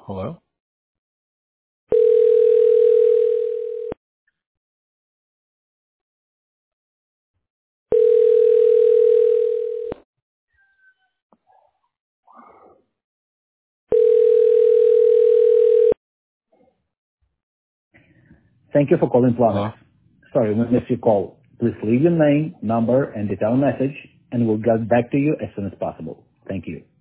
Hello? Thank you for calling Planet. Hello? Sorry, we missed your call. Please leave your name, number, and detailed message, and we'll get back to you as soon as possible. Thank you.